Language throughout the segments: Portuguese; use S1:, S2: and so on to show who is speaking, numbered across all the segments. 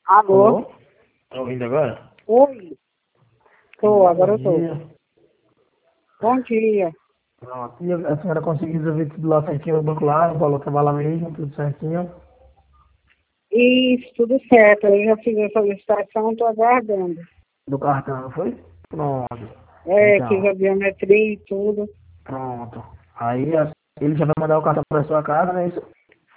S1: Alô?
S2: Alô? Tá ouvindo agora?
S1: Oi? Tô, agora eu tô.
S2: Dia.
S1: Bom dia.
S2: Pronto. E a senhora conseguiu resolver tudo lá certinho no banco lá, falou que tava lá mesmo, tudo certinho.
S1: Isso, tudo certo. Eu já fiz a solicitação, tô aguardando.
S2: Do cartão, não foi? Pronto.
S1: Fiz
S2: Então,
S1: a biometria e tudo.
S2: pronto. Aí ele já vai mandar o cartão pra sua casa, né? Isso?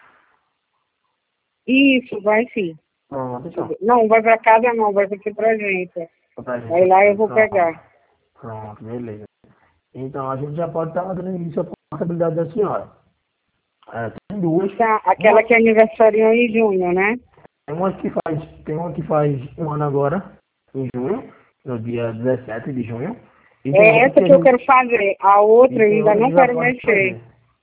S1: Isso, vai sim.
S2: Pronto, então.
S1: Não, vai pra casa não, vai aqui pra agência.
S2: Pra gente.
S1: Aí lá eu vou
S2: Pronto.
S1: pegar.
S2: Pronto, beleza. Então a gente já pode estar dando início à responsabilidade da senhora. Tem duas.
S1: Tá, aquela
S2: Uma,
S1: que é aniversário em junho, né?
S2: tem uma que faz um ano agora, em junho, no dia 17 de junho. E tem
S1: É
S2: outra
S1: essa
S2: que a
S1: que eu
S2: gente,
S1: quero fazer. A
S2: e
S1: outra eu
S2: tem
S1: ainda
S2: outra
S1: não
S2: que já
S1: quero
S2: pode
S1: mexer.
S2: fazer.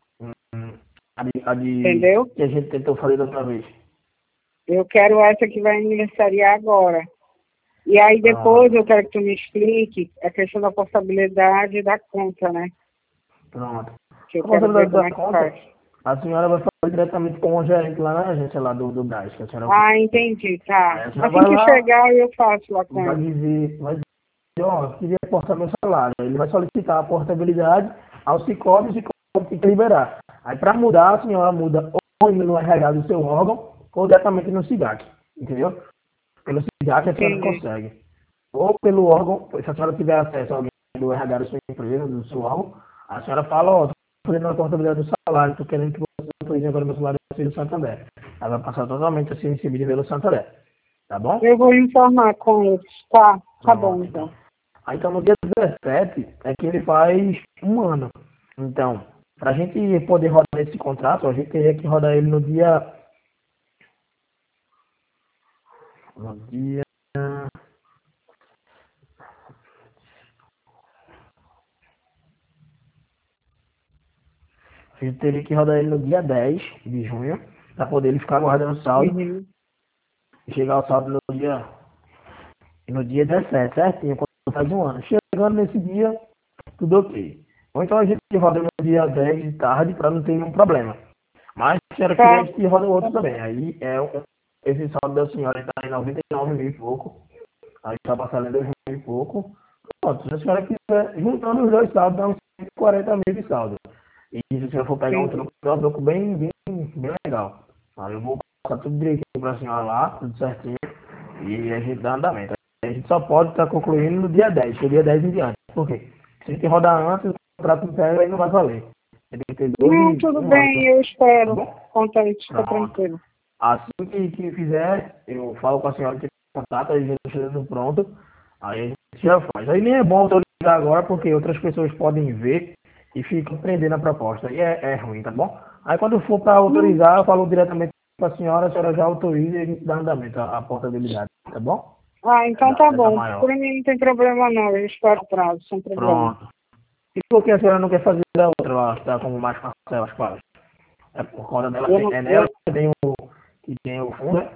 S2: A de
S1: Entendeu?
S2: que a gente tentou fazer da outra vez.
S1: Eu quero essa que vai aniversariar agora. E aí depois
S2: Pronto,
S1: eu quero que tu me explique a questão da portabilidade da conta, né?
S2: pronto.
S1: Que eu
S2: A
S1: quero ver
S2: responsabilidade
S1: como
S2: da
S1: é que
S2: conta,
S1: faz.
S2: a senhora vai falar diretamente com o gerente lá na agência lá do Brás, que a senhora
S1: Ah, entendi, tá.
S2: aí a senhora
S1: Assim
S2: vai
S1: que
S2: lá
S1: chegar eu faço lá
S2: e
S1: com ele.
S2: vai dizer, ó, eu queria portar meu salário. Ele vai solicitar a portabilidade ao Sicoob e o Sicoob tem que liberar. Aí para mudar, a senhora muda ou no RH do seu órgão ou diretamente no SIGAC, entendeu? Pelo SIGAC a senhora
S1: Entendi.
S2: consegue. Ou pelo órgão, se a senhora tiver acesso a alguém do RH da sua empresa, do seu órgão, a senhora fala, ó, tô fazendo a portabilidade do salário, tô querendo que você autorize agora meu salário do Santander. Aí vai passar totalmente assim recebido pelo Santander. Tá bom?
S1: Eu vou informar com eles. Tá, tá bom
S2: Pronto, então.
S1: então.
S2: Aí então no dia 17 é que ele faz um ano. Então, para a gente poder rodar esse contrato, a gente teria que rodar ele no dia. No dia. A gente teria que rodar ele no dia 10 de junho, para poder ele ficar guardando o saldo
S1: Uhum.
S2: e chegar ao saldo no dia 17, certinho, quando faz um ano. Chegando nesse dia, tudo ok. Ou então a gente roda no dia 10 de tarde para não ter nenhum problema. Mas se a senhora quiser, a
S1: Tá,
S2: gente roda o
S1: tá
S2: outro
S1: bom.
S2: também. Aí esse saldo da senhora está em 99 mil e pouco. Aí está passando em 2 mil e pouco. Pronto, se a senhora quiser, juntando os dois saldos, dá uns 140 mil de saldo. E se a senhora for pegar um
S1: Entendi.
S2: troco, é um troco bem legal. Aí eu vou passar tudo direitinho para a senhora lá, tudo certinho. E a gente dá andamento. A gente só pode estar concluindo no dia 10, que é o dia 10 em diante. Por quê? Se a gente rodar antes, o contrato inteiro aí não vai valer. Tem que ter
S1: Não, tudo
S2: um ano,
S1: bem, eu
S2: tá
S1: espero.
S2: bom?
S1: Quanto a isso, fica
S2: Pronto.
S1: tranquilo.
S2: Assim que fizer, eu falo com a senhora que contato, a gente chegando pronto, aí a gente já faz. Aí nem é bom autorizar agora, porque outras pessoas podem ver e ficam prendendo a proposta. Aí é ruim, tá bom? Aí quando for para
S1: Não.
S2: autorizar, eu falo diretamente com a senhora já autoriza e a gente dá andamento à portabilidade, tá bom?
S1: Ah, então tá
S2: Dessa
S1: bom.
S2: maior.
S1: Por mim não tem problema não, eu espero o prazo, sem problema.
S2: Pronto. E por que a senhora não quer fazer a outra lá, tá como mais parcelas, claro? É por conta dela,
S1: Eu não,
S2: é nela
S1: eu,
S2: que tem o fundo, né?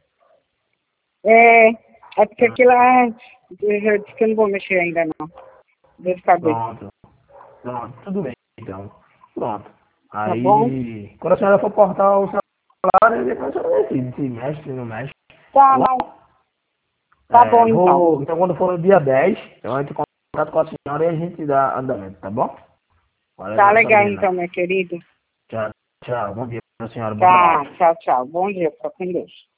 S1: é porque aquilo lá, eu já disse que eu não vou mexer ainda não. Dor de cabeça.
S2: Pronto. Pronto, tudo bem, então. Pronto.
S1: Tá bom?
S2: Aí, quando a senhora for portar o salário, depois a senhora decide se mexe, se não mexe. Tá
S1: Tá,
S2: bom?
S1: não. Tá bom então.
S2: Então quando for no dia 10 eu entro em contato com a senhora e a gente dá andamento, tá bom? Valeu,
S1: Tá
S2: dona
S1: legal
S2: Sabrina.
S1: então, meu querido.
S2: Tchau, tchau. Bom dia pra senhora, bom trabalho.
S1: Tá, tchau, tchau. Bom dia, fica com Deus.